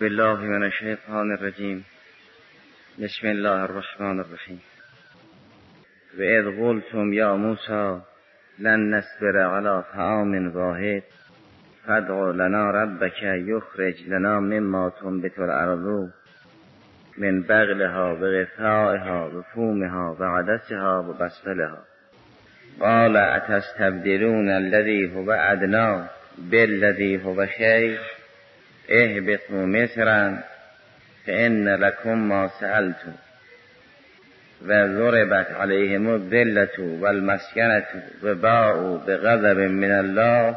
بالله من الشیطان الرجیم. بسم الله الرحمن الرحیم. و اذ قلتم یا موسی لن نصبر علی طعام واحد فادع لنا ربک یخرج لنا مما تنبت الارض من بقلها و قثائها و فومها و عدسها و بصلها قال اتستبدلون الذی هو ادنی بالذی هو خیر اهبطوا مصرا فإن لكم ما سألتم و ضربت علیهم الذلة والمسکنة و باءوا بغضب من الله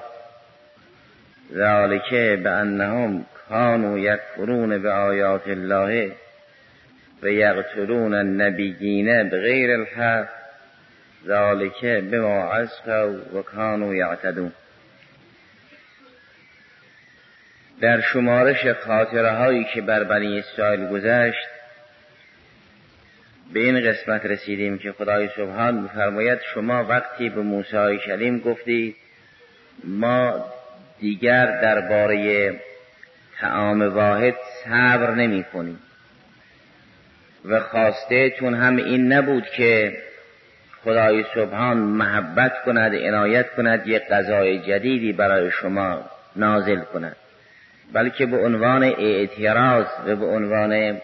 ذلك بأنهم كانوا يكفرون بآیات الله و یقتلون النبیین بغیر الحق ذلك بما عصوا و كانوا یعتدون. در شمارش خاطره هایی که بر بنی اسرائیل گذشت به این قسمت رسیدیم که خدای سبحان می‌فرماید شما وقتی به موسی کلیم گفتید ما دیگر درباره طعام واحد صبر نمی کنیم و خواسته تون هم این نبود که خدای سبحان محبت کند، عنایت کند، یک غذای جدیدی برای شما نازل کند، بلکه به عنوان اعتراض و به عنوان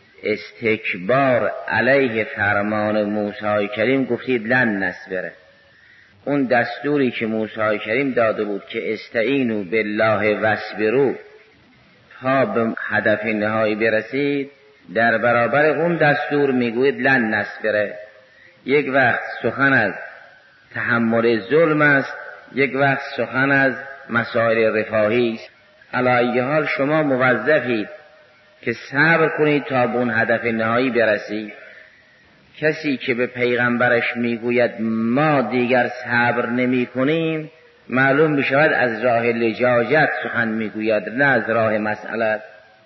استکبار علیه فرمان موسی کریم گفتید لن نصبره. اون دستوری که موسی کریم داده بود که استعینوا بالله واصبروا تا به هدف نهایی برسید، در برابر اون دستور میگوید لن نصبره. یک وقت سخن از تحمل ظلم است، یک وقت سخن از مسائل رفاهی است. علی ای حال شما موظفید که صبر کنید تا به اون هدف نهایی برسید. کسی که به پیغمبرش میگوید ما دیگر صبر نمی کنیم معلوم می شود از راه لجاجت سخن میگوید، نه از راه مسئلت.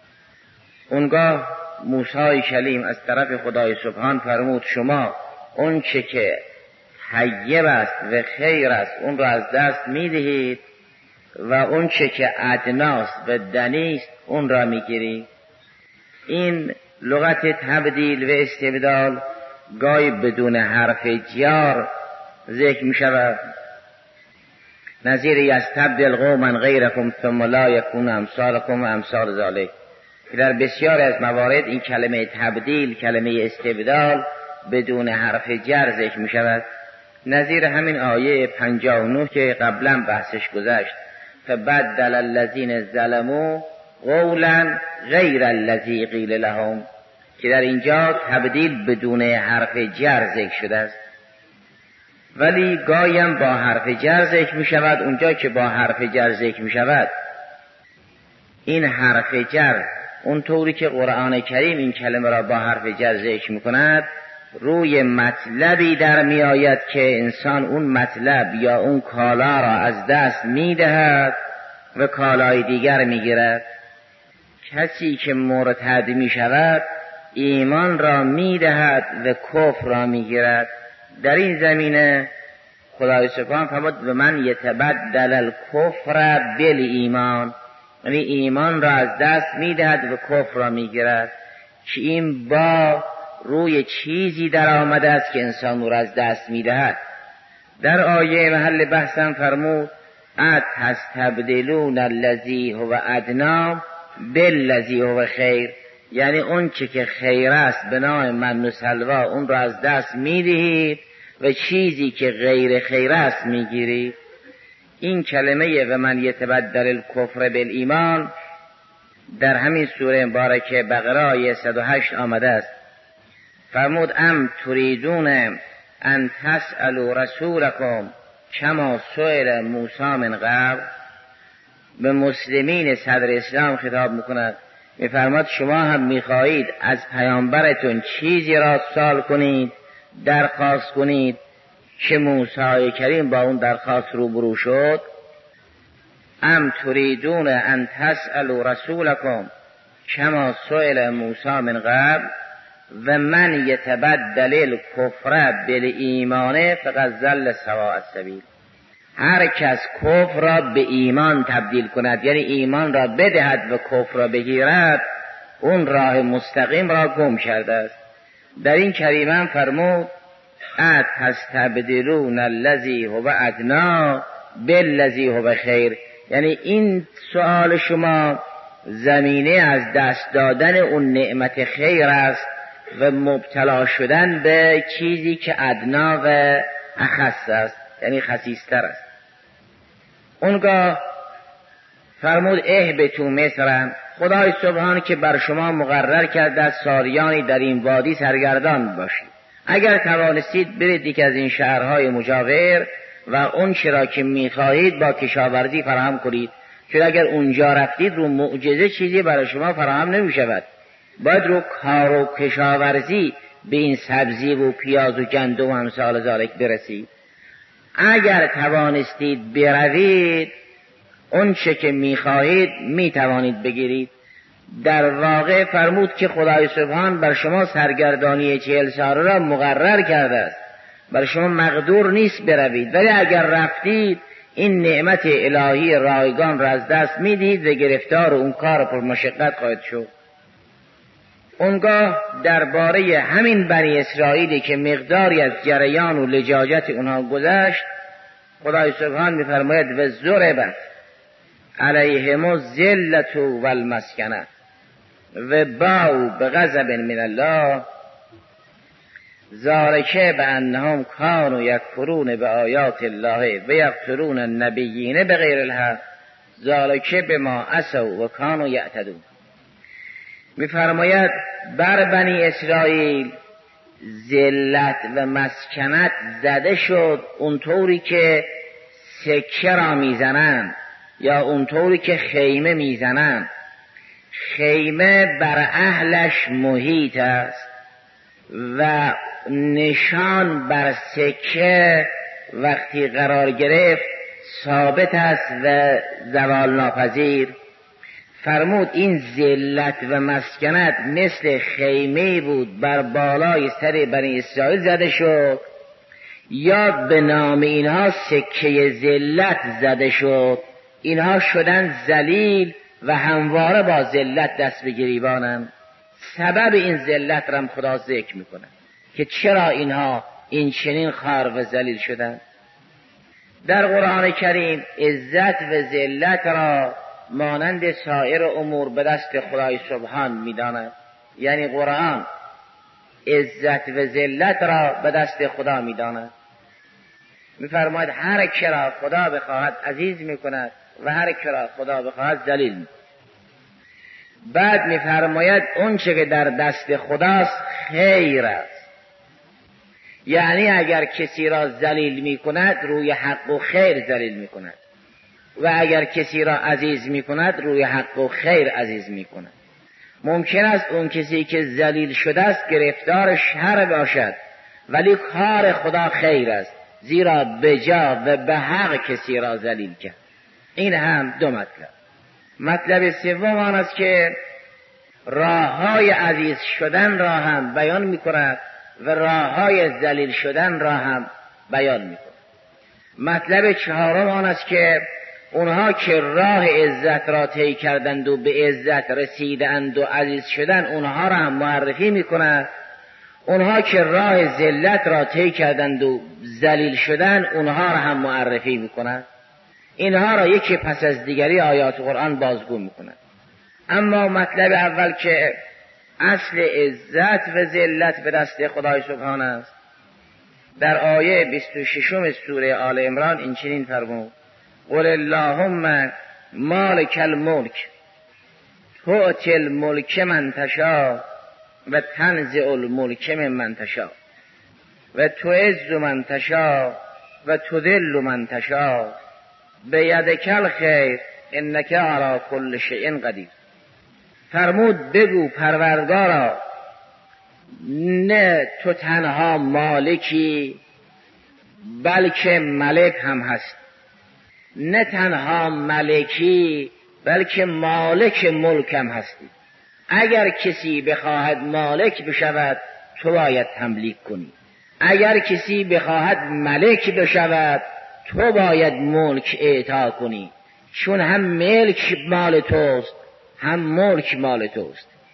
اونگاه موسی کلیم از طرف خدای سبحان فرمود شما اون چه که طیب است و خیر است اون را از دست میدهید و اون چه که ادناست و دنیست اون را میگیرید. این لغت تبدیل و استبدال گاهی بدون حرف جار ذکر می شود، نظیر یستبدل قوما غیرکم ثم لا یکون امثالکم و امثال ذالک، که در بسیار از موارد این کلمه تبدیل، کلمه استبدال بدون حرف جر ذکر می شود. نظیر همین آیه 59 که قبلا بحثش گذشت فبدل الذین ظلموا قولا غیر الذی قیل لهم، که در اینجا تبدیل بدون حرف جر ذکر شده است، ولی گایم با حرف جر ذکر می شود. اونجا که با حرف جر ذکر می شود این حرف جر اونطوری که قرآن کریم این کلمه را با حرف جر ذکر می کند روی مطلبی در می آید که انسان اون مطلب یا اون کالا را از دست می دهد و کالای دیگر می گیرد. کسی که مرتد می شود ایمان را می دهد و کفر را می گیرد. در این زمینه خدای سبحان فرمود و من یتبدل الکفر بالایمان، یعنی ایمان را از دست می دهد و کفر را می گیرد، که این با روی چیزی در آمده است که انسان را از دست می دهد. در آیه محل بحثم فرمود اتستبدلون الذی هو ادنی بالذی هو خیر، یعنی اون چه که خیر است به نام من و سلوا اون را از دست می دهید و چیزی که غیر خیر است می گیرید. این کلمه و من یتبدل الکفر بالایمان در همین سوره مبارکه بقره آیه 108 آمده است. فرمود ام تریدون ان تسألوا رسولکم کما سئل موسی من قبل. به مسلمین صدر اسلام خطاب میکند، میفرماد شما هم میخواهید از پیامبرتون چیزی را سوال کنید، درخواست کنید که موسی کریم با اون درخواست روبرو شد. ام تریدون ان تسألوا رسولکم کما سئل موسی من قبل و من یتبدل الکفر بالایمان فقد ضل سواء السبیل. هر کس کفر را به ایمان تبدیل کند، یعنی ایمان را بدهد و کفر را بگیرد، اون راه مستقیم را گم کرده است. در این کریمه هم فرمود اتستبدلون الذی هو ادنی بالذی هو خیر، یعنی این سؤال شما زمینه از دست دادن اون نعمت خیر است و مبتلا شدن به چیزی که ادنا و اخص است، یعنی خسیستر است. اونگاه فرمود اهبطوا مصر، خدای سبحان که بر شما مقرر کرده از ساریانی در این وادی سرگردان باشید. اگر توانستید برید یک از این شهرهای مجاور و اون چرا که میخواهید با کشاورزی فراهم کنید، چون اگر اونجا رفتید رو معجزه چیزی برای شما فراهم نمیشود، باید رو کار و کشاورزی به این سبزی و پیاز و گندم و امثال ذالک برسید. اگر توانستید بروید اون چه که میخواهید میتوانید بگیرید. در واقع فرمود که خدای سبحان بر شما سرگردانی 40 ساله را مقرر کرده است، بر شما مقدور نیست بروید، ولی اگر رفتید این نعمت الهی رایگان را از دست میدید و گرفتار اون کار پر مشقت خواهد شد. اونگاه درباره همین بنی اسرائیلی که مقداری از جریان و لجاجت اونها گذشت، خدای سبحان میفرماید و ضربت علیهم الذلة والمسکنة و باءوا بغضب من الله ذلک بانهم کانوا یکفرون بآیات الله و یقتلون النبیین بغیر الحق ذلک بما عصوا و کانوا یعتدون. میفرماید بر بنی اسرائیل ذلت و مسکنت زده شد، اونطوری که سکه را میزنن یا اونطوری که خیمه میزنن. خیمه بر اهلش محیط است و نشان بر سکه وقتی قرار گرفت ثابت است و زوال ناپذیر. فرمود این ذلت و مسکنت مثل خیمه بود بر بالای سر بنی اسرائیل زده شد، یا به نام اینها سکه ذلت زده شد. اینها شدن ذلیل و همواره با ذلت دست به گریبانند. سبب این ذلت را خدا ذکر میکنه که چرا اینها این چنین خوار و ذلیل شدند. در قرآن کریم عزت و ذلت را مانند سایر امور به دست خدای سبحان میداند، یعنی قرآن عزت و ذلت را به دست خدا میداند. میفرماید هر که را خدا بخواهد عزیز میکند و هر که را خدا بخواهد ذلیل میکند. بعد میفرماید اون چه که در دست خداست خیر است، یعنی اگر کسی را ذلیل میکند روی حق و خیر ذلیل میکند و اگر کسی را عزیز میکند روی حق و خیر عزیز میکند. ممکن است اون کسی که ذلیل شده است گرفتار شر باشد، ولی کار خدا خیر است، زیرا بجا و به حق کسی را ذلیل کرد. این هم دو مطلب. مطلب سوم آن است که راههای عزیز شدن را هم بیان میکند و راههای ذلیل شدن را هم بیان میکند. مطلب چهارم آن است که اونها که راه عزت را طی کردند و به عزت رسیدند و عزیز شدن اونها را هم معرفی میکند. اونها که راه ذلت را طی کردند و ذلیل شدن اونها را هم معرفی میکند. اینها را یکی پس از دیگری آیات قرآن بازگو میکند. اما مطلب اول که اصل عزت و ذلت به دست خدای سبحان است، در آیه 26 سوره آل عمران این چنین فرمود قل اللهم مالک الملک تؤتی الملک من تشاء و تنزع الملک ممن تشاء و تعز من تشاء و تذل من تشاء بیدک الخیر انک علی کل شیء قدیر. فرمود بگو پروردگارا نه تو تنها مالکی بلکه ملک هم هست، نه تنها ملکی بلکه مالک ملک هم هستی. اگر کسی بخواهد مالک بشود تو باید تملیک کنی، اگر کسی بخواهد ملک بشود تو باید ملک اعطا کنی، چون هم ملک مال توست هم ملک مال توست.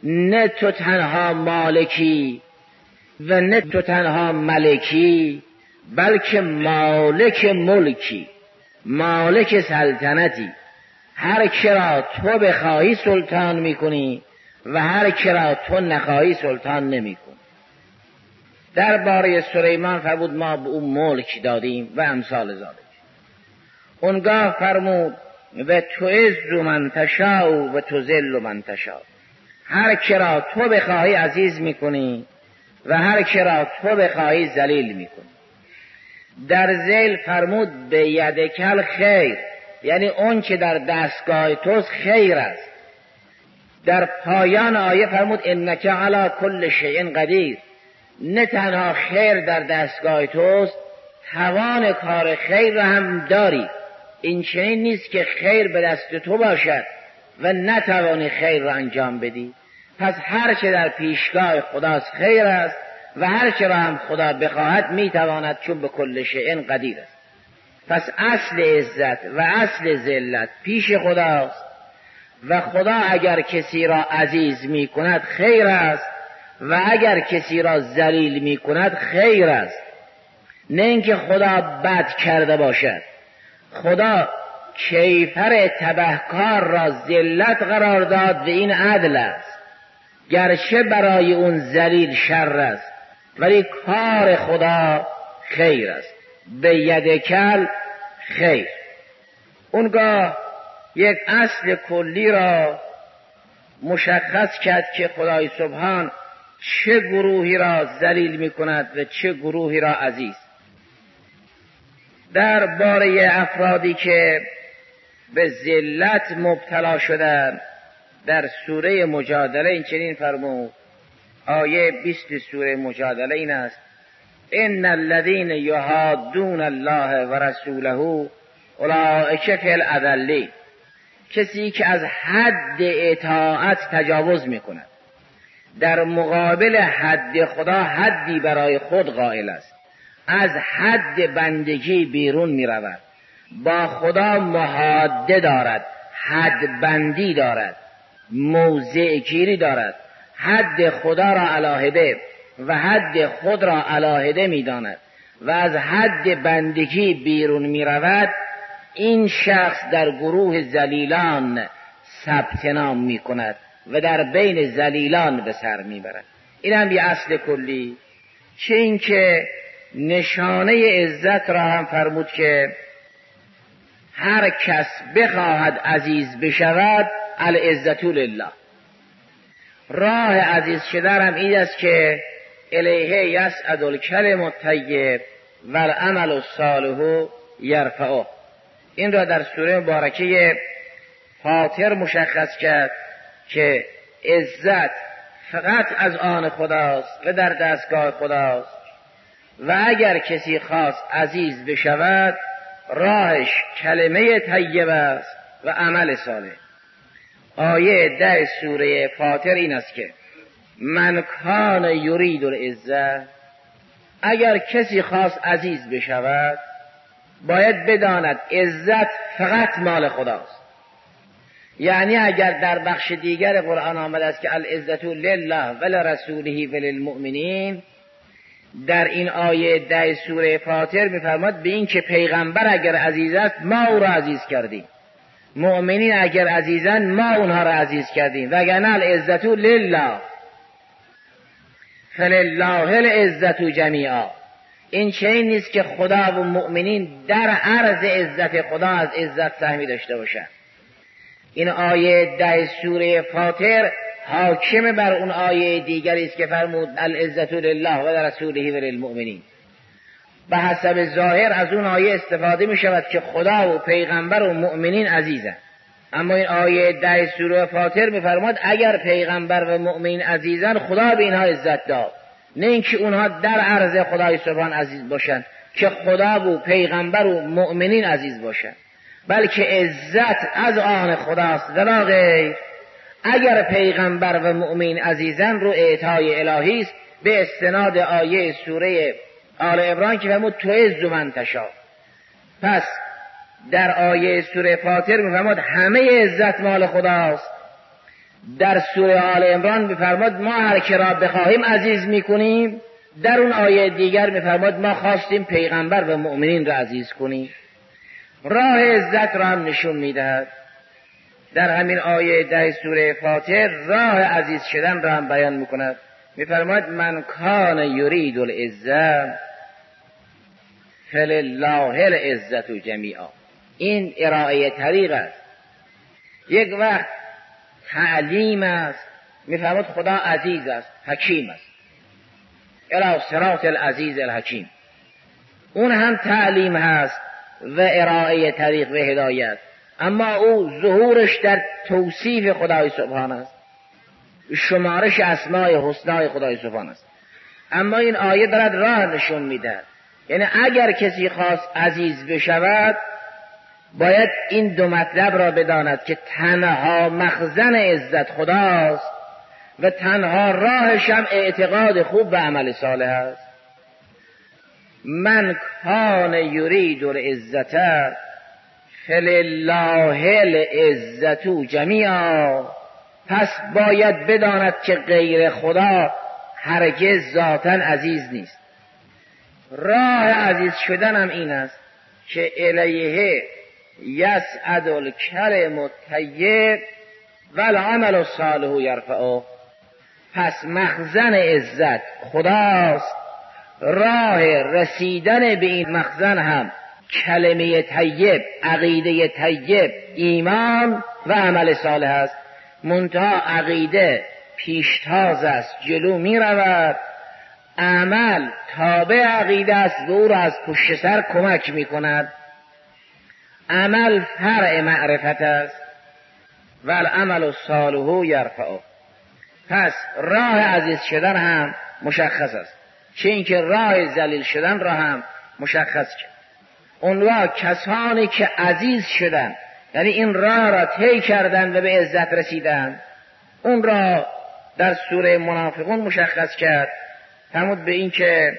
نه تو تنها مالکی و نه تو تنها ملکی، بلکه مالک ملکی، مالک سلطنتی. هر کرا تو بخواهی سلطان میکنی و هر کرا تو نخواهی سلطان نمیکنی. درباره سلیمان فرمود ما به او ملک دادیم و امثال ذالک. اونگاه فرمود و تعز من تشاء و تذل من تشاء. هر کرا تو بخواهی عزیز میکنی و هر کرا تو بخواهی ذلیل میکنی. در ذیل فرمود به یدکل خیر، یعنی اون که در دستگاه توست خیر است. در پایان آیه فرمود انک علی کل شیء قدیر. نه تنها خیر در دستگاه توست، توان کار خیر را هم داری. این چنین نیست که خیر به دست تو باشد و نتوانی خیر را انجام بدی. پس هر چه در پیشگاه خداست خیر است و هر چه را هم خدا بخواهد میتواند، چون به کل شیء قدیر است. پس اصل عزت و اصل ذلت پیش خداست و خدا اگر کسی را عزیز می کند خیر است و اگر کسی را ذلیل می کند خیر است. نه اینکه خدا بد کرده باشد. خدا کیفر تبهکار را ذلت قرار داد و این عدل است، گرچه برای اون ذلیل شر است ولی کار خدا خیر است. به یدکل خیر. اونگاه یک اصل کلی را مشخص کرد که خدای سبحان چه گروهی را ذلیل می کند و چه گروهی را عزیز. در باره افرادی که به ذلت مبتلا شدند در سوره مجادله این چنین فرمود. آیه 20 سوره مجادله این است: ان الذين يحادون الله و رسوله اولئک فی الاذلین. کسی که از حد اطاعت تجاوز میکند، در مقابل حد خدا حدی برای خود قائل است، از حد بندگی بیرون میرود، با خدا محاده دارد، حد بندی دارد، موضع گیری دارد، حد خدا را علاهده و حد خود را علاهده میداند و از حد بندگی بیرون میرود، این شخص در گروه ذلیلان ثبت نام میکند و در بین ذلیلان به سر میبرد. این هم یه اصل کلی. چه این که نشانه عزت را هم فرمود که هر کس بخواهد عزیز بشود العزت لله. راه عزیز شدن هم این است که الیه یصعد الکلم الطیب و العمل الصالح یرفعه. این را در سوره مبارکه فاطر مشخص کرد که عزت فقط از آن خداست و در دستگاه خداست و اگر کسی خواست عزیز بشود راهش کلمه طیب است و عمل صالح. آیه 10 سوره فاطر این است که من کان یرید العزة، اگر کسی خواست عزیز بشود باید بداند عزت فقط مال خداست. یعنی اگر در بخش دیگر قرآن آمده است که العزت لله ولرسوله وللمؤمنین، در این آیه 10 سوره فاطر می‌فرماد به این که پیغمبر اگر عزیز است ما او را عزیز کردیم، مؤمنین اگر عزیزن ما اونها را عزیز کردیم، وگرنه العزت لله فلله العزت جمیعا. این چنین نیست که خدا و مؤمنین در عرض عزت خدا از عزت سهمی داشته باشند. این آیه 10 سوره فاطر حاکم بر اون آیه دیگری است که فرمود العزت لله و لرسوله و للمؤمنین. به حسب ظاهر از اون آیه استفاده می شود که خدا و پیغمبر و مؤمنین عزیزند، اما این آیه 10 سوره فاطر می فرماد اگر پیغمبر و مؤمنین عزیزند خدا به اینها عزت داد، نه اینکه اونها در عرض خدای سبحان عزیز باشند که خدا و پیغمبر و مؤمنین عزیز باشند، بلکه عزت از آن خداست ولا غیر. اگر پیغمبر و مؤمن عزیزان رو اعطای الهی است به استناد آیه سوره آل عمران که فرمود تعز من تشاء. پس در آیه سوره فاطر می‌فرماد همه عزت مال خداست در سوره آل عمران می‌فرماد ما هر که را بخواهیم عزیز می‌کنیم، در اون آیه دیگر می‌فرماد ما خواستیم پیغمبر و مؤمنین را عزیز کنیم. راه عزت را هم نشون می‌دهد. در همین آیه 10 سوره فاطر راه عزیز شدن را هم بیان می‌کند. می‌فرماد من کان یرید العزة فلله العزة جمیعا. این ارائه طریق است. یک وقت تعلیم است، می‌فرماد خدا عزیز است، حکیم است، الی صراط العزیز الحکیم. اون هم تعلیم هست و ارائه طریق و هدایت، اما او ظهورش در توصیف خدای سبحان است، شمارش اسماء حسنای خدای سبحان است. اما این آیه دارد راه نشون میده، یعنی اگر کسی خواست عزیز بشود باید این دو مطلب را بداند که تنها مخزن عزت خداست و تنها راهش هم اعتقاد خوب و عمل صالح است. من کان یرید العزة فلله العزة جمیعا. پس باید بداند که غیر خدا هرگز ذاتاً عزیز نیست. راه عزیز شدن هم این است که الیه یصعد الکلم الطیب والعمل الصالح یرفعه. پس مخزن عزت خداست، راه رسیدن به این مخزن هم کلمه طیب، عقیده طیب، ایمان و عمل صالح است. منتها عقیده پیشتاز است، جلو می رود، عمل تابع عقیده است و او را از پشت سر کمک می کند. عمل فرع معرفت است و العمل الصالح یرفعه. پس راه عزیز شدن هم مشخص است، چه اینکه راه ذلیل شدن را هم مشخص کرد. اون را کسانی که عزیز شدن، یعنی این راه را طی کردن و به عزت رسیدن، اون را در سوره منافقون مشخص کرد. فرمود به این که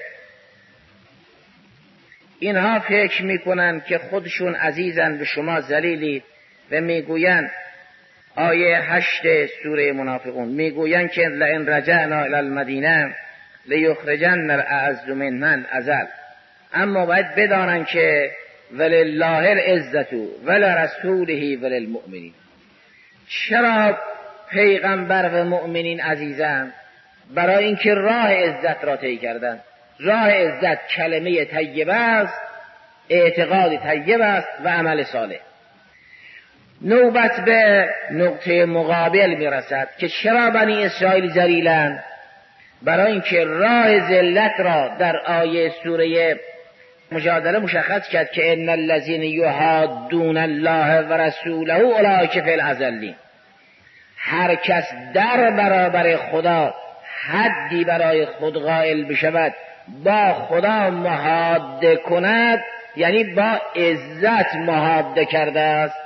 اینها فکر میکنن که خودشون عزیزن و شما ذلیلی و میگوین، آیه 8 سوره منافقون میگوین که لئن رجعنا الی المدینه لیخرجن الاعز منها الاذل. اما باید بدانن که ولله العزة ولرسوله وللمؤمنین. چرا پیغمبر و مؤمنین عزیزند؟ برای اینکه راه عزت را طی کردند. راه عزت کلمه طیبه است، اعتقاد طیب است و عمل صالح. نوبت به نقطه مقابل میرسد که چرا بنی اسرائیل ذلیلند؟ برای اینکه راه ذلت را در آیه سوره مجادله مشخص کرد که ان الذين يحادون الله و رسوله اولئک فی الاذلین. هر کس در برابر خدا حدی برای خود قائل بشود، با خدا محاده کند، یعنی با عزت محاده کرده است.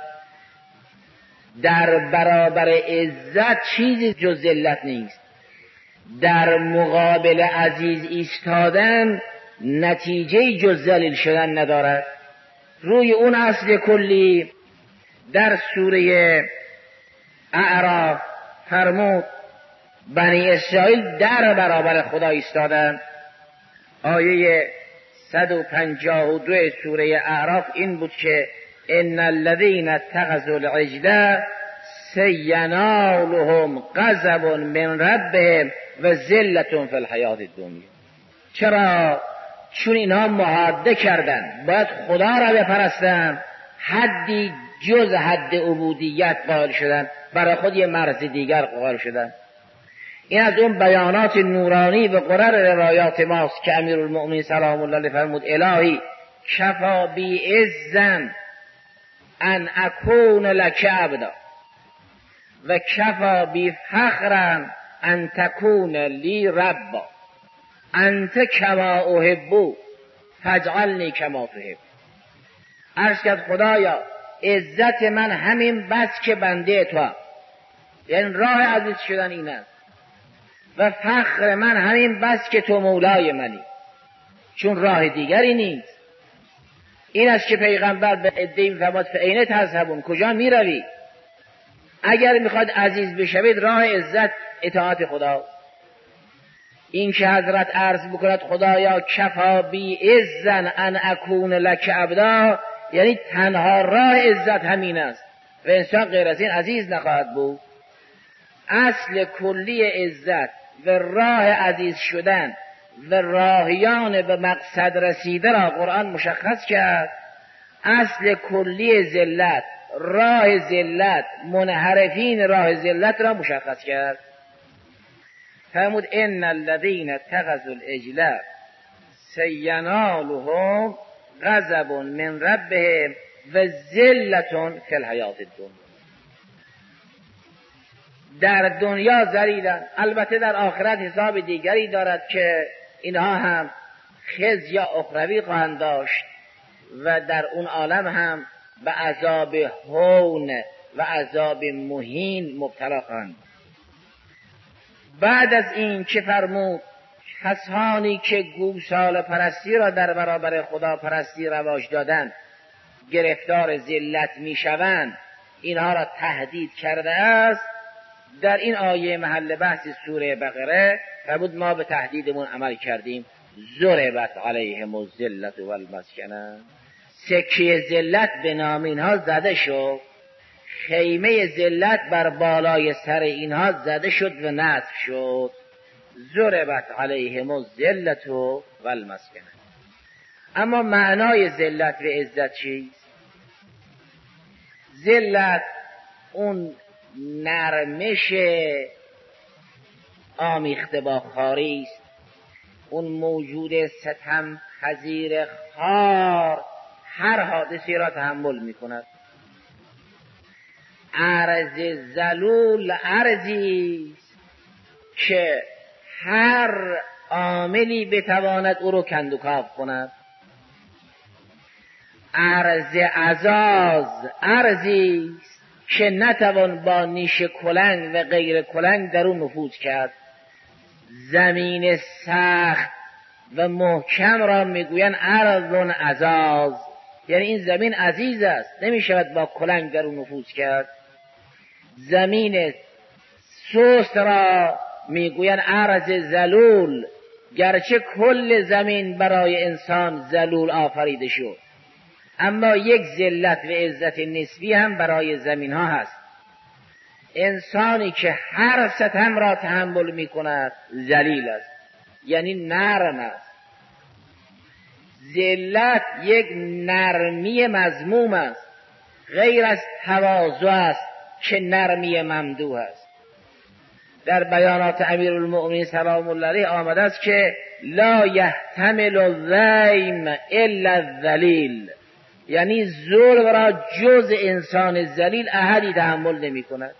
در برابر عزت چیزی جز ذلت نیست. در مقابل عزیز ایستادن نتیجه جز ذلیل شدن ندارد. روی اون اصل کلی در سوره اعراف فرمود بنی اسرائیل در برابر خدا ایستادند. آیه 152 سوره اعراف این بود که ان الذين اتخذوا العجل سینالهم غضب من ربهم و ذلة فی الحیاة الدنیا. چرا؟ چون اینها محاده کردن، باید خدا را بپرستن، حدی جز حد عبودیت قائل شدن، برای خود یه مرز دیگر قائل شدن. این از اون بیانات نورانی و قرر روایات ماست که امیرالمؤمنین سلام الله علیه فرمود الهی کفا بی عزن ان اکون لک عبدا و کفا بی فخرا ان تکون لی ربا انت کما احبو فاجعلنی کما تحب. عرض کرد خدایا عزت من همین بس که بنده تو، یعنی راه عزیز شدن این است، و فخر من همین بس که تو مولای منی، چون راه دیگری نیست. این است که پیغمبر به عده‌ای می‌فرماد فاین تذهبون، کجا میروی؟ اگر میخواد عزیز بشوید راه عزت اطاعت خدا. این که حضرت عرض بکند خدایا کفا بی عزن ان اکون لک عبدا، یعنی تنها راه عزت همین است و انسان غیر از این عزیز نخواهد بود. اصل کلی عزت و راه عزیز شدن و راهیان به مقصد رسیده را قرآن مشخص کرد. اصل کلی ذلت، راه ذلت، منحرفین راه ذلت را مشخص کرد. فرمود ان الذین اتخذوا العجل سینالهم غضب من ربهم و ذلة فی الحیاة الدنیا. در دنیا ذلیلند، البته در آخرت حساب دیگری دارد که اینها هم خزی یا اخروی خواهند داشت و در اون عالم هم به عذاب هون و عذاب مهین مبتلا خواهند. بعد از این که فرمود کسانی که گوساله پرستی را در برابر خدا پرستی رواج دادند گرفتار ذلت میشوند، اینها را تهدید کرده است. در این آیه محل بحث سوره بقره فرمود ما به تهدیدمون عمل کردیم. ضربت علیهم الذلة والمسکنه، سکه ذلت به نام اینها زده شد، خیمه ذلت بر بالای سر اینها زده شد و نصب شد. ضربت علیهم الذلة والمسکنه. اما معنای ذلت و عزت چیست؟ ذلت اون نرمش آمیخته با خواری است، اون موجود ستم پذیر خوار هر حادثی را تحمل می کند. عرض ذلول عرضی که هر عاملی بتواند او رو کندوکاو کند. عرض عزاز عرضی که نتوان با نیش کلنگ و غیر کلنگ در اون نفوذ کرد. زمین سخت و محکم را میگوین ارض عزاز، یعنی این زمین عزیز است، نمیشود با کلنگ در اون نفوذ کرد. زمین سست را میگوین ارض ذلول، گرچه کل زمین برای انسان ذلول آفریده شد، اما یک ذلت و عزت نسبی هم برای زمین ها هست. انسانی که هر ستم را تحمل می کند ذلیل است، یعنی نرم است. ذلت یک نرمی مذموم است، غیر از تواضع است که نرمی ممدوح است. در بیانات امیرالمؤمنین سلام الله علیه آمده است که لا یحتمل الذیم الا الذلیل، یعنی ظلم را جز انسان ذلیل احدی تحمل نمی کند.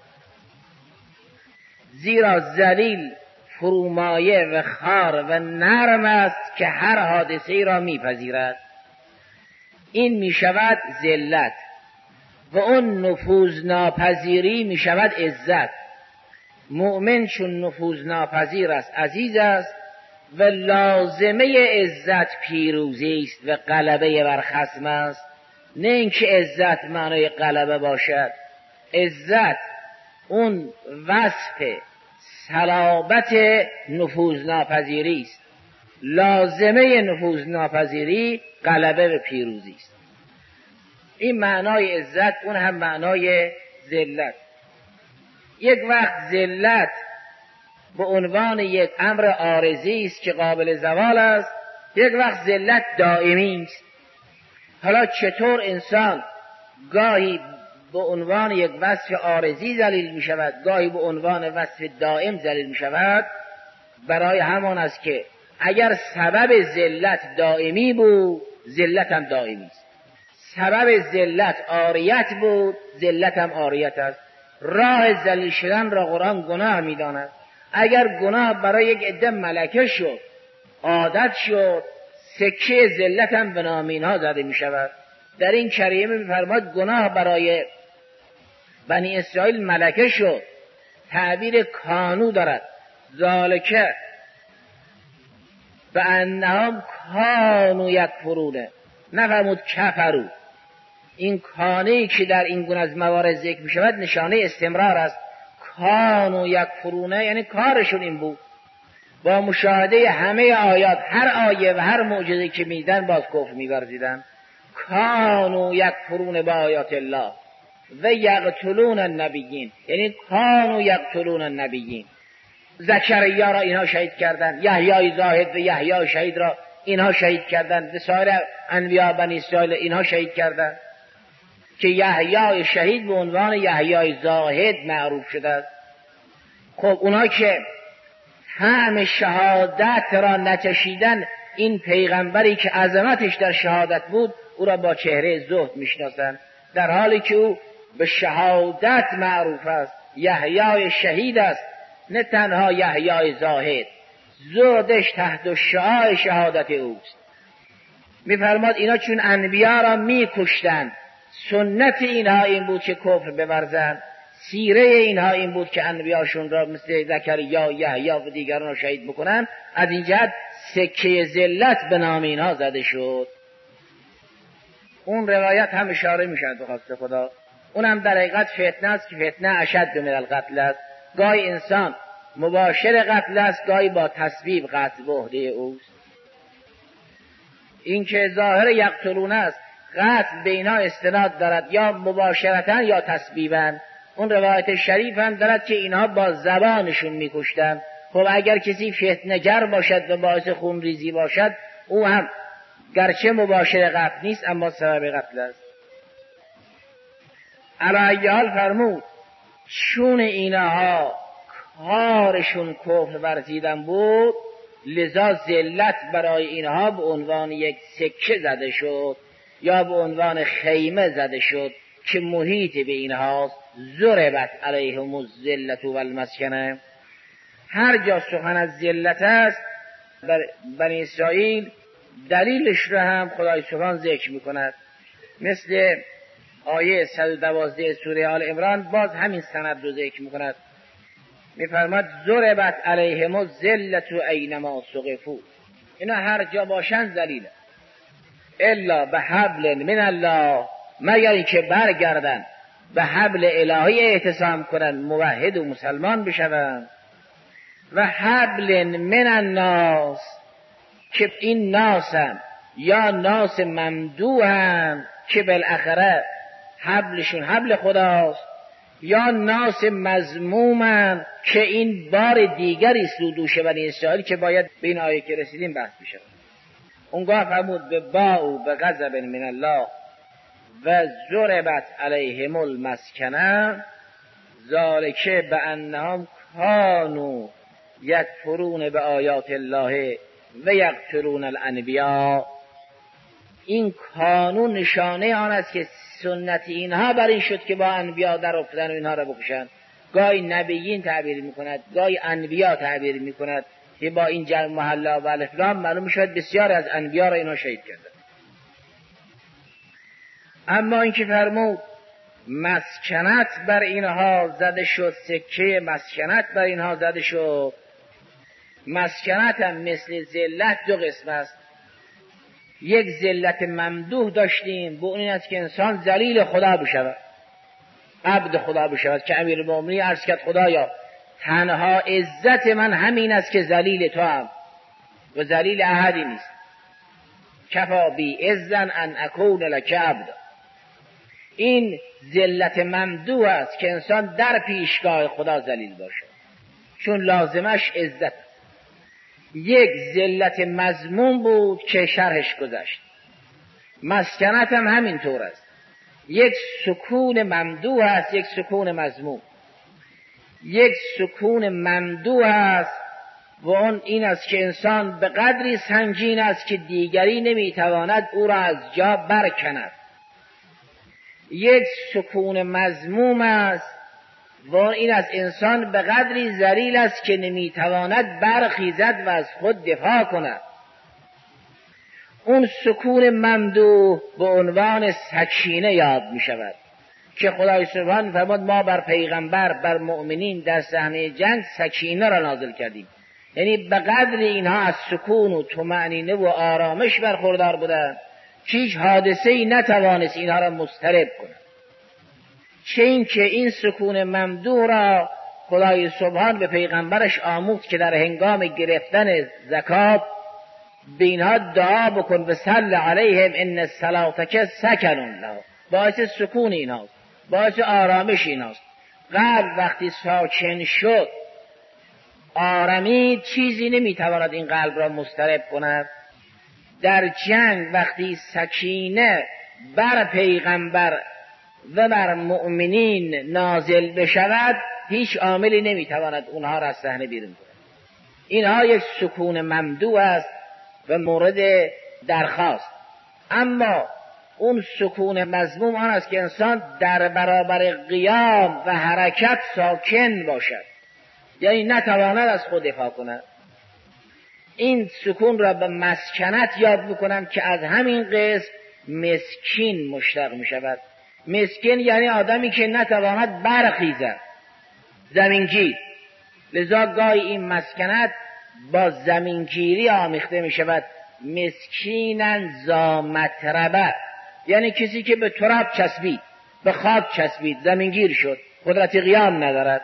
زیرا ذلیل فرومایه و خار و نرم است که هر حادثه را میپذیرد. این میشود ذلت و اون نفوذ ناپذیری میشود عزت. مؤمن چون نفوذ ناپذیر است عزیز است و لازمه عزت پیروزی است و غلبه بر خصم است، نه اینکه عزت معنای غلبه باشد. عزت اون وصف صلابت نفوذ ناپذیری است، لازمه نفوذ ناپذیری غلبه به پیروزی است. این معنای عزت، اون هم معنای ذلت. یک وقت ذلت به عنوان یک امر عارضی است که قابل زوال است، یک وقت ذلت دائمی است. حالا چطور انسان گاهی به عنوان یک وصف عارضی ذلیل می شود، گاهی به عنوان وصف دائم ذلیل می شود؟ برای همان است که اگر سبب ذلت دائمی بود، ذلت هم دائمی است. سبب ذلت عاریت بود، ذلت هم عاریت است. راه ذلیل شدن را قرآن گناه می داند. اگر گناه برای یک عده ملکه شد، عادت شد، سکه ذلت هم به نام اینها زده می شود. در این کریمه می فرماد گناه برای بنی اسرائیل ملکه شد، تعبیر کانو دارد، ذالکه به انهم کانو یکفرونه، نفرمود کفرو. این کانه‌ای که در این گونه از موارد ذکر می شود نشانه استمرار است. کانوا یکفرون، یعنی کارشون این بود، با مشاهده همه آیات، هر آیه و هر معجزه که میدن باز کفر می‌ورزیدن. کانوا یکفرون با آیات الله و یقتلون النبیین، یعنی کانوا یقتلون النبیین. زکریا را اینها شهید کردند، یحیی زاهد و یحیی شهید را اینها شهید کردند، و سایر انبیاء بنی اسرائیل اینها شهید کردند که یحیی شهید به عنوان یحیی زاهد معروف شده است. خب اونا که طعم شهادت را نچشیدن، این پیغمبری که عظمتش در شهادت بود او را با چهره زهد میشناسند، در حالی که او به شهادت معروف است. یحیی شهید است، نه تنها یحیی زاهد، زهدش تحت شعاع شهادت اوست. میفرماد اینا چون انبیا را میکشتند، سنت اینها این بود که کفر بورزند، سیره اینها این بود که انبیاشون را مثل زکریا، یحیی و دیگران را شهید بکنن. از این جهت سکه ذلت به نام اینها زده شد. اون روایت هم اشاره میشد به خواست خدا، اونم در حقیقت فتنه است که فتنه اشد من القتل است. گاهی انسان مباشر قتل است، گاهی با تسبیب قتل به عهده اوست. این که ظاهر یقتلون است، قتل به اینا استناد دارد یا مباشرتا یا تسبیبا. اون روایت شریف هم دارد که اینها با زبانشون میکشتن. خب اگر کسی فتنه‌گر باشد و باعث خونریزی باشد، او هم گرچه مباشر قتل نیست اما سبب قتل است. علی حال فرمود چون اینها کارشون کفر ورزیدن بود، لذا ذلت برای اینها به عنوان یک سکه زده شد یا به عنوان خیمه زده شد که محیط به اینهاست. ضربت علیهم الذلة والمسکنه. هر جا سخن از ذلت است بر بنی اسرائیل، دلیلش را هم خدای سبحان ذکر میکند. مثل آیه 112 سوره آل عمران باز همین سند رو ذکر میکند. میفرماد ضربت علیهم الذلة اینما ثقفوا. اینا هر جا باشن ذلیله، الا به حبل من الله، مگر اینکه برگردن به حبل الهی اعتصام کنن، موحد و مسلمان بشون. و حبل من الناس، که این ناسن یا ناس ممدوحن که بالاخره حبلشون حبل خداست، یا ناس مذمومن که این بار دیگری سودوش بنی اسرائیل که باید به این آیه که رسیدیم بحث بشه. اونگاه فرمود به باء به غضب من الله و ضربت علیهم المسکنه ذالک بانهم کانوا یکفرون به آیات الله و یقتلون الانبیاء. این کانون نشانه آن است که سنت اینها بر این شد که با انبیا در افتادن و اینها را بکشند. گاهی نبیین تعبیر میکند، گاهی انبیا تعبیر میکند که با این جمع محلا و الفلام معلوم شد بسیار از انبیا را اینها شهید کردند. اما این که فرمود مسکنت بر اینها زده شد، سکه مسکنت بر اینها زده شد. مسکنت هم مثل ذلت دو قسم است. یک ذلت ممدوح داشتیم، به این است که انسان ذلیل خدا بشود، عبد خدا بشود، که امیرالمومنین عرض کرد خدایا تنها عزت من همین است که ذلیل تو هم و ذلیل احدی نیست. کفا بی عزن ان اکون لک عبد. این ذلت ممدوح است که انسان در پیشگاه خدا ذلیل باشه، چون لازمش عزت. یک ذلت مذموم بود که شرحش گذشت. مسکنت هم همین طور است، یک سکون ممدوح است، یک سکون مذموم. یک سکون ممدوح است و اون این است که انسان به قدری سنگین است که دیگری نمیتواند او را از جا برکند. یک سکون مذموم است و این از انسان به قدری ذلیل است که نمیتواند برخیزد و از خود دفاع کند. اون سکون ممدوح به عنوان سکینه یاد می شود که خدای سبحان فرمود ما بر پیغمبر بر مؤمنین در صحنه جنگ سکینه را نازل کردیم. یعنی به قدر اینها از سکون و طمأنینه و آرامش برخوردار بودند هیچ حادثه‌ای نتوانست اینها را مضطرب کند. چه این که این سکون ممدوح را خدای سبحان به پیغمبرش آموخت که در هنگام گرفتن زکات به اینها دعا بکن و صل علیهم ان صلاتک سکن لهم، باعث سکون ایناست، باعث آرامش ایناست. قلب وقتی ساکن شد، آرامید، چیزی نمیتواند این قلب را مضطرب کند. در جنگ وقتی سکینه بر پیغمبر و بر مؤمنین نازل بشود، هیچ عاملی نمیتواند اونها را از صحنه بیرون کند. اینها یک سکون ممدوح است و مورد درخواست. اما اون سکون مذموم آن است که انسان در برابر قیام و حرکت ساکن باشد، یعنی نتواند از خود دفاع کند. این سکون را به مسکنت یاد میکنم که از همین قسم مسکین مشتق می شود. مسکین یعنی آدمی که نتواند برخیزد، زمینگیر. لذا گاهی این مسکنت با زمینگیری آمیخته می شود. مسکینن ذا متربه، یعنی کسی که به تراب چسبید، به خاک چسبید، زمینگیر شد، قدرت قیام ندارد.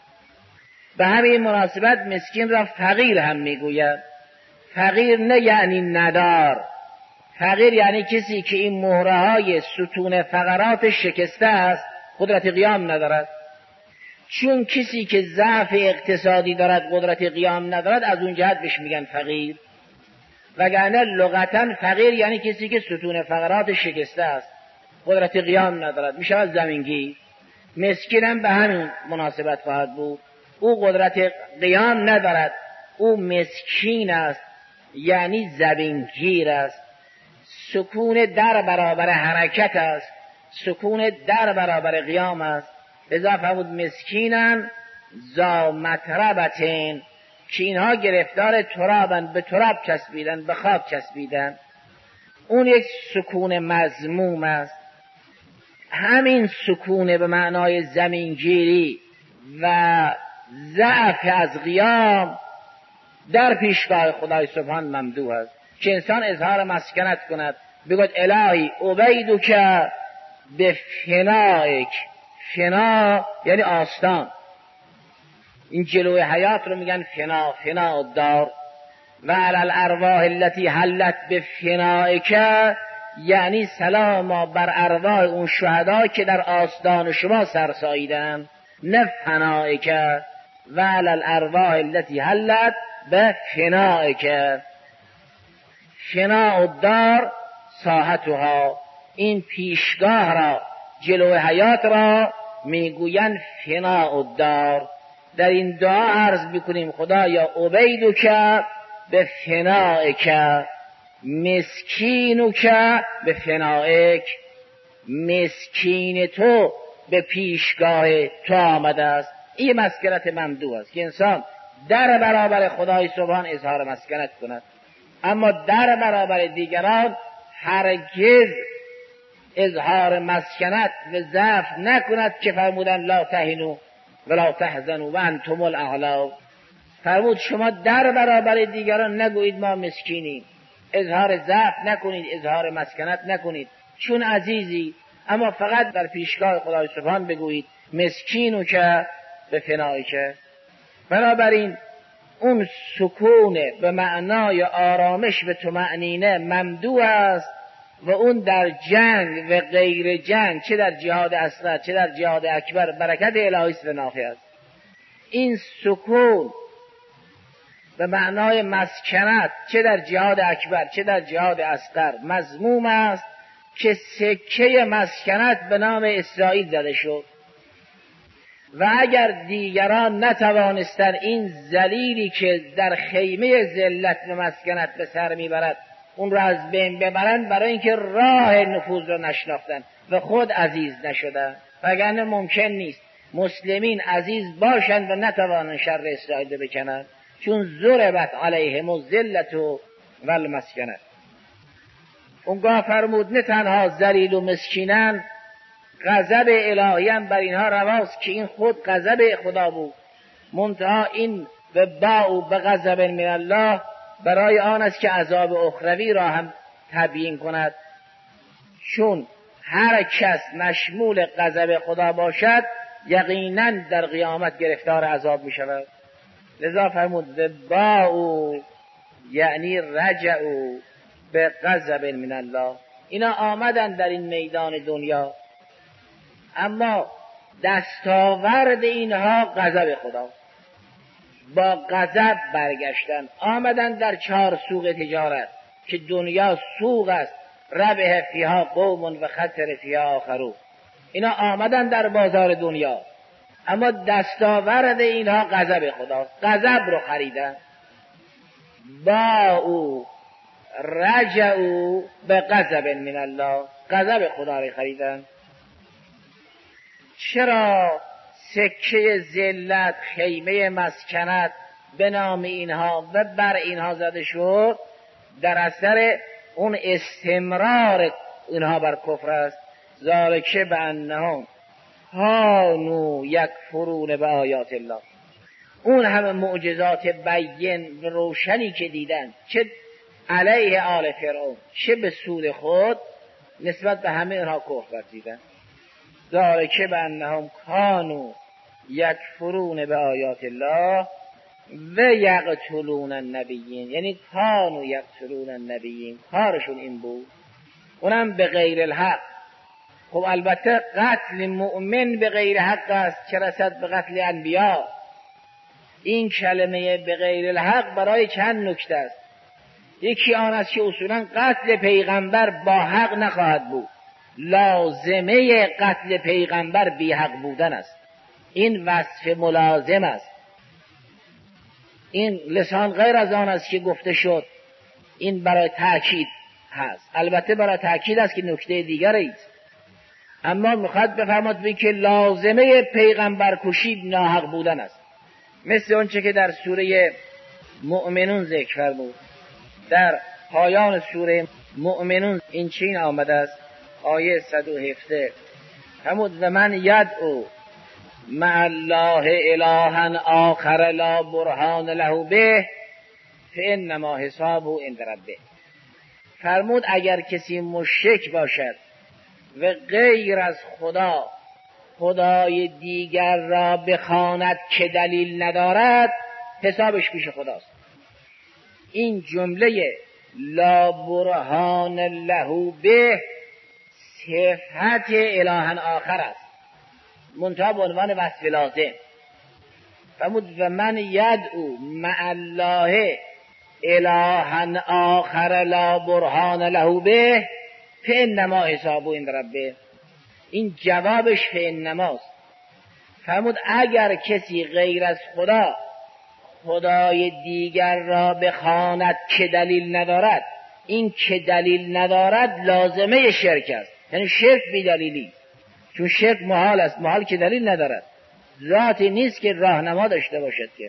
به همین مناسبت مسکین را فقیر هم میگوید. فقیر نه یعنی ندار، فقیر یعنی کسی که این مهره‌های ستون فقرات شکسته است، قدرت قیام ندارد. چون کسی که ضعف اقتصادی دارد، قدرت قیام ندارد، از اون جهت بهش میگن فقیر. وگرنه لغتاً فقیر یعنی کسی که ستون فقرات شکسته است، قدرت قیام ندارد، میشود زمینگیر. مسکین هم به همین مناسبت خواهد بود. او قدرت قیام ندارد، او مسکین است، یعنی زمینگیر است. سکون در برابر حرکت است، سکون در برابر قیام است. لذا فرمود مسکینن ذا متربتین، که اینها گرفتار ترابن، به تراب چسبیدن، به خاک چسبیدن. اون یک سکون مذموم است. همین سکون به معنای زمینگیری و ضعف از قیام در پیشگاه خدای سبحان ممدوح است که انسان اظهار مسکنت کند، بگوید الهی عبیدک به فنائک. فنا یعنی آستان، این جلوی حیات رو میگن فنا، فنا الدار. و علی الارواح التي حلت بفنائک، یعنی سلام بر ارواح اون شهدا که در آستان شما سرساییدن، نه فنائک. و علی الارواح التي حلت بفنائک. فناء الدار ساحتها، این پیشگاه را، جلوی حیات را میگوین فناء الدار. در این دعا عرض میکنیم خدایا عبیدک به فنائک، مسکینک به فنائک. مسکین تو به پیشگاه تو آمده است. این مسکنت ممدوح است که انسان در برابر خدای سبحان اظهار مسکنت کند، اما در برابر دیگران هرگز اظهار مسکنت و ضعف نکند که فرمودن لا تهنوا ولا تحزنوا وانتم الاعلی. فرمود شما در برابر دیگران نگویید ما مسکینیم، اظهار ضعف نکنید، اظهار مسکنت نکنید چون عزیزی، اما فقط در پیشگاه خدای سبحان بگویید مسکینو که به فنایی که. بنابراین اون سکون به معنای آرامش به طمأنینه ممدوح است و اون در جنگ و غیر جنگ، چه در جهاد اصغر چه در جهاد اکبر، برکت الهی است و نافع است. این سکون به معنای مسکنت چه در جهاد اکبر چه در جهاد اصغر مذموم است که سکه مسکنت به نام اسرائیل زده شد. و اگر دیگران نتوانستن این ذلیلی که در خیمه ذلت و مسکنت به سر میبرد اون را از بین ببرند، برای اینکه راه نفوذ را نشناختن و خود عزیز نشدن. وگرنه ممکن نیست مسلمین عزیز باشند و نتوانند شر اسرائیل بکنند، چون ضربت علیهم الذلة والمسکنه. اونگاه فرمود نه تنها ذلیل و مسکینن، غضب الهی هم بر اینها رواست که این خود غضب خدا بود، منتها این به باء به غضب من الله برای آن است که عذاب اخروی را هم تبیین کند. چون هر کس مشمول غضب خدا باشد یقینا در قیامت گرفتار عذاب می شود. لذا فرمود باء یعنی رجعوا به غضب من الله، اینا آمدن در این میدان دنیا اما دستاورد اینها غضب خدا، با غضب برگشتن، آمدن در 4 سوق تجارت که دنیا سوق است، ربح فیها قوم و خسر فیها آخرون، اینا آمدن در بازار دنیا اما دستاورد اینها غضب خدا، غضب رو خریدن. باء رجعوا به غضب من الله، غضب خدا رو خریدن. چرا سکه ذلت، خیمه مسکنت به نام اینها و بر اینها زده شد؟ در اثر اون استمرار اینها بر کفر است. ذالک بانهم کانوا یکفرون بآیات الله، اون همه معجزات بین و روشنی که دیدن، چه علیه آل فرعون چه به سود خود، نسبت به همه اینها کفر ورزیدن. ذالک بانهم کانوا یکفرون بآیات الله و یقتلون النبیین، یعنی کانوا یقتلون النبیین، کارشون این بود، اونم به غیر الحق. خب البته قتل مؤمن به غیر حق است که رسد به قتل انبیا. این کلمه به غیر الحق برای چند نکته است. یکی آن است که اصولا قتل پیغمبر با حق نخواهد بود، لازمه قتل پیغمبر بی حق بودن است، این وصف ملازم است. این لسان غیر از آن است که گفته شد، این برای تأکید هست. البته برای تأکید است که نکته دیگری است، اما میخواد بفرماد که لازمه پیغمبر کشی ناحق بودن است، مثل اونچه که در سوره مؤمنون ذکر فرمود. در پایان سوره مؤمنون این چین آمده است، آیه 117 فرمود و من یدعو مع الله الها آخر لا برهان له به فانما حسابه عند ربه. فرمود اگر کسی مشرک باشد و غیر از خدا خدای دیگر را بخواند که دلیل ندارد، حسابش پیش خداست. این جمله لا برهان له به صفت الها آخر است، منتها به عنوان وصف لازم. فرمود و من یدعو مع الله الها آخر لا برهان له به فانما حسابه عند ربه، این جوابش فانماست. فرمود اگر کسی غیر از خدا خدای دیگر را بخواند که دلیل ندارد، این که دلیل ندارد لازمه شرک است، یعنی شرک بی دلیلی، چون شرک محال است، محال که دلیل ندارد، ذاتی نیست که راهنما داشته باشد. که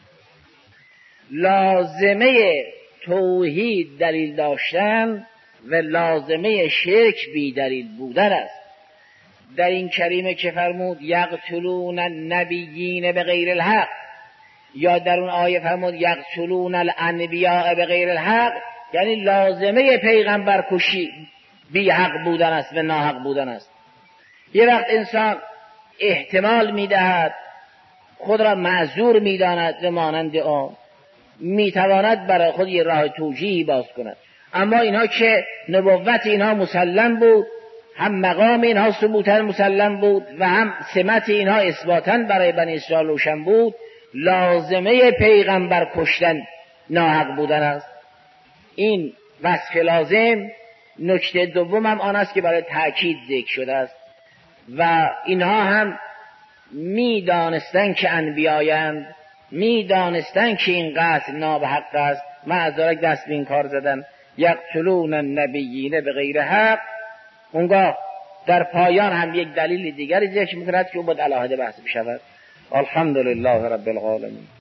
لازمه توحید دلیل داشتن و لازمه شرک بی دلیل بودن است. در این کریمه که فرمود یقتلون النبیین به غیر الحق، یا در اون آیه فرمود یقتلون الانبیاء به غیر الحق، یعنی لازمه پیغمبر کشی بی حق بودن است و ناحق بودن است. یه وقت انسان احتمال میدهد، خود را معذور میداند و مانند آن میتواند برای خود یه راه توجیهی باز کند، اما اینها که نبوت اینها مسلم بود، هم مقام اینها ثبوتاً مسلم بود و هم سمت اینها اثباتاً برای بنی اسرائیل روشن بود، لازمه پیغمبر کشتن ناحق بودن است. این وصف لازم. نکته دوم هم آن است که برای تأکید ذکر شده است و اینها هم میدانستن که انبیایند، میدانستن که این قتل نابحق است، معذرت دست به این کار زدن. یقتلون النبیین به غیر حق. اونگاه در پایان هم یک دلیل دیگری ذکر می‌کند که او باید علاهده بحث بشود. الحمدلله رب العالمین.